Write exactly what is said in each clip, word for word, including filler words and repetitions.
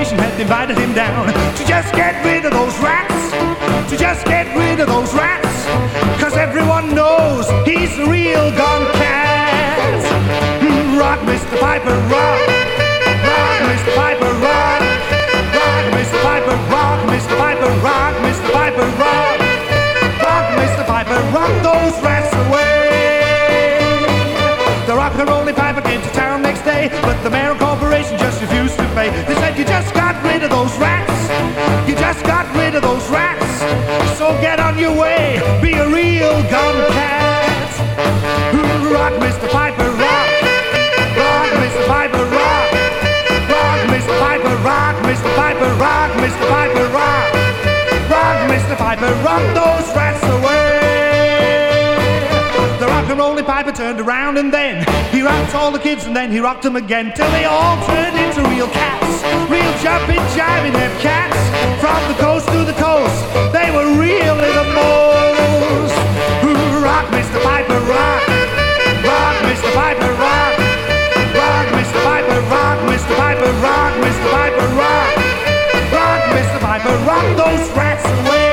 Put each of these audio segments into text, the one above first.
Corporation had invited him down to just get rid of those rats, to just get rid of those rats, cause everyone knows he's the real gun cat. Mm, rock, Mister Piper, rock, rock, Mister Piper, rock, rock, Mister Piper, rock, Mister Piper, rock, Mister Piper, rock, rock, Mister Piper, rock those rats away. The rock and rolling Piper came to town next day, but the mayor and corporation just refused to pay. They said, you just got rid of those rats, you just got rid of those rats, so get on your way, be a real gun cat. Rock, Mister Piper, rock, rock, Mister Piper, rock, rock, Mister Piper, rock, Mister Piper, rock, Mister Piper, rock, rock, Mister Piper, rock those rats away. The rock and rolling Piper turned around and then he rocked all the kids and then he rocked them again till they all turned into real cats, real jumping, jiving head cats. From the coast to the coast, they were real little moles. Rock, Mister Piper, rock, rock, Mister Piper, rock, rock, Mister Piper, rock, Mister Piper, rock, Mister Piper, rock, rock, Mister Piper, rock those rats away.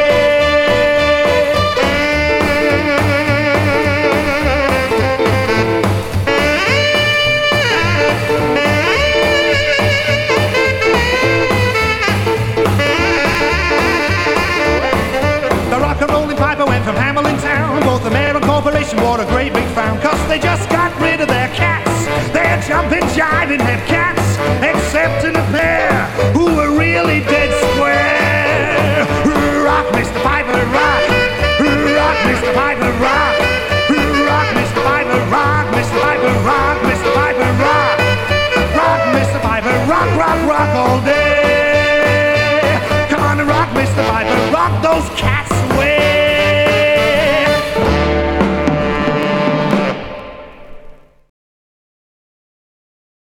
Went from Hamelin town, both the mayor and corporation wore a great big frown, cause they just got rid of their cats, their jumping, jiving head cats.